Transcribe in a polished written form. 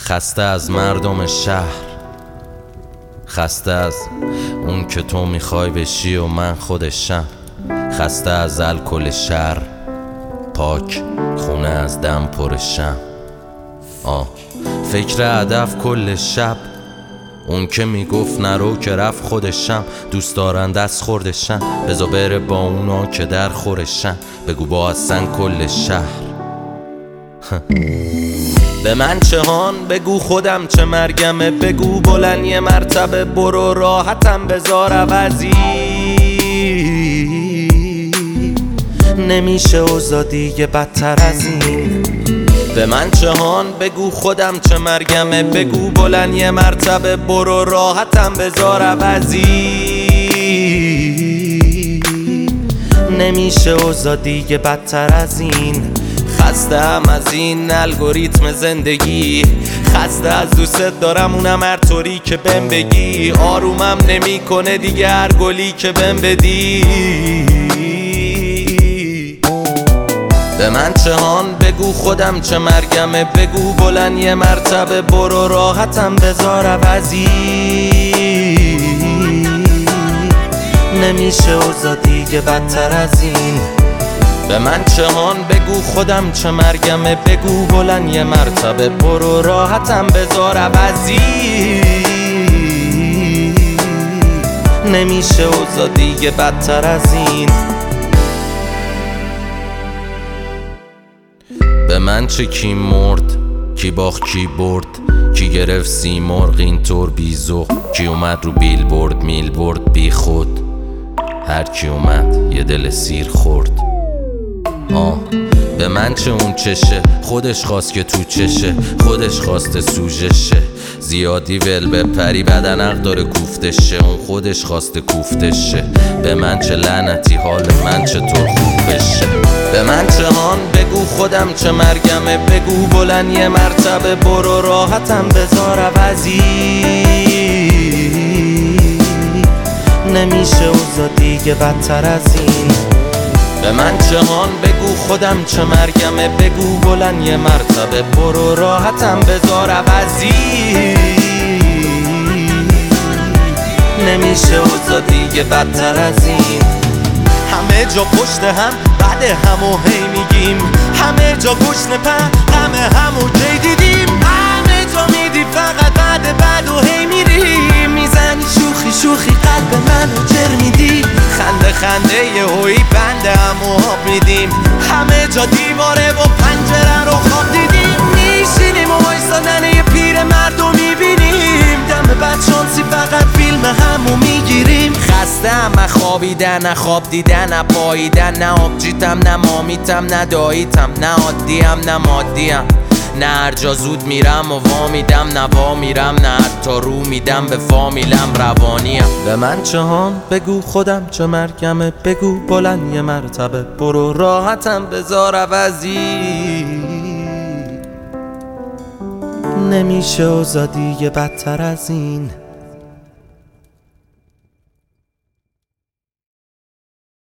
خسته از مردم شهر، خسته از اون که تو میخوای بشی و من خودشم، خسته از الکل شهر، پاک خونه از دم پرشم. فکر هدف کل شب، اون که میگفت نرو که رفت خودشم، دوست دارن دست خوردشم، بزا بره با اونا که در خورشم، بگو با اصلا کل شهر. به من چه هان بگو خودم چه مرگمه، بگو بلند یه مرتبه برو راحتم بذار عوضی، نمیشه اوضاع دیگه بدتر از این. به من چه هان بگو خودم چه مرگمه، بگو بلند یه مرتبه برو راحتم بذار عوضی، نمیشه اوضاع دیگه بدتر از این. خستم از این الگوریتم زندگی، خسته از دوست دارم اونم هر طوری که بهم بگی، آرومم نمیکنه دیگه هر گلی که بهم بدی. به من چه هان بگو خودم چه مرگمه، بگو بلند یه مرتبه برو راحتم بذار عوضی، نمیشه اوضاع دیگه بدتر از این. به من چه هان بگو خودم چه مرگمه، بگو بلند یه مرتبه برو راحتم بذار عوضی، نمیشه اوضاع دیگه بدتر از این. به من چه کی مرد، کی باخت کی برد، کی گرفت سیمرغ اینطور بیزوق، کی اومد رو بیل برد میل برد بی خود، هر کی اومد یه دل سیر خورد. به من چه اون چشه، خودش خواست که تو چشه، خودش خواسته سوژشه، زیادی ول بپری بدن حق داره کوفتشه، اون خودش خواسته کوفتشه. به من چه لعنتی حال من چطور خوب بشه. به من چه هان بگو خودم چه مرگمه، بگو بلند یه مرتبه برو راحتم بذار عوضی، نمیشه اوضاع دیگه بدتر از این. به من چه هان بگو خودم چه مرگمه، بگو بلند یه مرتبه برو راحتم بذار عوضی، نمیشه اوضاع دیگه بدتر از این. همه جا پشت هم بعد همو هی میگیم، همه جا گشنه په همه همو کی دیدیم، همه جا میدی فقط بعد و هی میریم، میزنی شوخی شوخی قلب منو جر میدی، خنده یه هوی بنده همو آب میدیم، همه جا دیواره و پنجره رو خواب دیدیم، میشینیم و وایسادن یه پیر مردو میبینیم، دم بد شانسی فقط فیلم همو میگیریم. خسته هم خوابیدن نه خواب دیدن نه پاییدن، نه آبجیتم نه مامیتم نه داییتم، نه عادیم نه مادیم، نه هر جا زود میرم و وا میدم نه وا میرم، نه حتی رو میدم به فامیلم روانیم. به من چه هان بگو خودم چه مرگمه، بگو بلند یه مرتبه برو راحتم بذار عوضی، نمیشه اوضاع دیگه بدتر از این.